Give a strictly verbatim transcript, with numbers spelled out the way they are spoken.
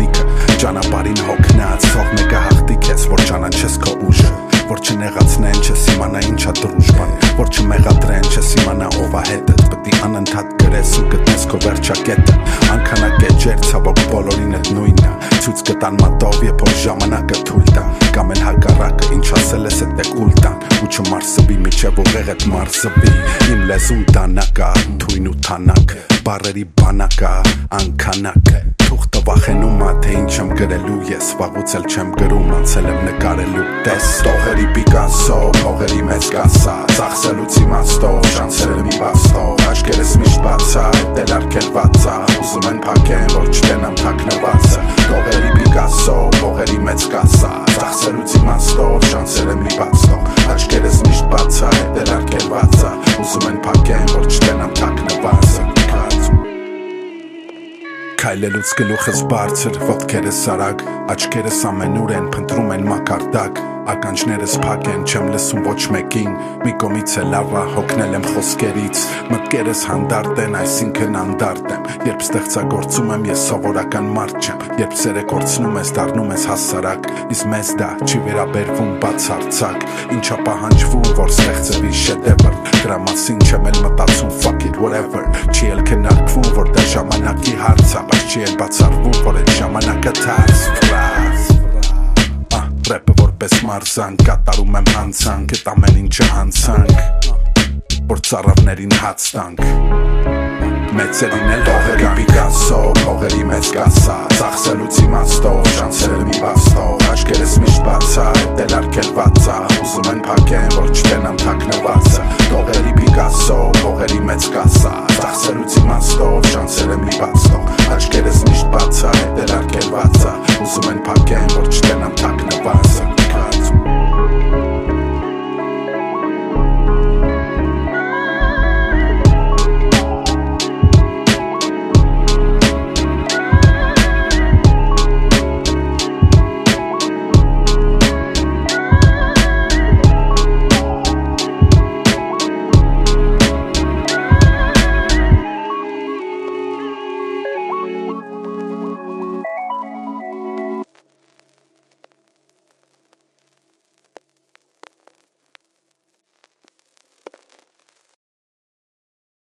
գաղտնիքը ճանապարհին հոգնած թող մեկը հաղթի քեզ որ ճանաչես քո ուժը որ չնեղացնեն չես իմանա ինչա դրուժբան որ չմեղադրեն չես իմանա ով է հետդ պետք է անընդհատ գրես ու գտնես քո վերջակետը անքանակե ջեր ցավոք բոլորին էլ նույնը ցույց կտան մատով երբ որ ժամանակը թույլ տա կամ էլ հակառակը ինչ ասել ես էդ է կուլ տան ու չմարսվի միջև ուղեղ էդ մարսվի իմ լեզուն դանակա թույն ու թանակ բառերի բանակա անքանակ թուղթը վախենում ա թե ինչ եմ գրելու ես վաղուց էլ չեմ գրում անցել եմ նկարելու տես տողերի Պիկասո փողերի մեծ կասա ծախսելուց իմաստով շանսերը մի բաստով աչքերս միշտ բաց ա էդ էլ արգելված ա ուզում են փակեն որ չտենամ թաքնվածը տողերի Պիկասո փողերի մեծ կասա ծախսելուց իմաստով շանսերը մի բաստով աչքերս միշտ բաց ա էդ էլ արգելված ա ուզում են փակեն որ չտենամ թաքնվածը Քայլելուց գլուխս բարձր, ոտքերս արագ, աչքերս ամենուր են, փնտրում են մակարդակ Ականջներս փակ են, չեմ լսում ոչ մեկին Մի կողմից է լավ ա, հոգնել եմ խոսքերից Մտքերս հանդարտ են, այսինքն անդարտ եմ Երբ ստեղծագործում եմ, ես սովորական մարդ չեմ Երբ սերը կորցնում ես, դառնում ես հասարակ Իսկ մեզ դա չի վերաբերվում բացարձակ Ինչա պահանջվում, որ ստեղծվի շեդևր Դրա մասին չեմ էլ մտածում, fuck it, whatever Չի էլ քննարկվում, որ դա ժամանակի հարց ա Բայց չի էլ բացառվում, որ այդ ժամանակը թարս Ռեպը որպես մարզանք, կատարում եմ հանցանք Էդ ամեն ինչը հանցանք Որ ծառավներին հաց տանք Մեծերին էլ տողերի Պիկասո Փողերի մեծ կասա Ծախսելուց իմաստով Շանսերը մի բաստով Աչքերս միշտ բաց ա Էդ էլ արգելված ա Ուզում են փակեն որ չտենամ թաքնվածը Տողերի Պիկասո Փողերի մեծ կասա Ծախսելուց իմաստով Շանսերը մի բաստով Աչքերս միշտ բաց ա Էդ էլ արգելված ա Ուզում են փակեն որ չտենամ թաքնվածը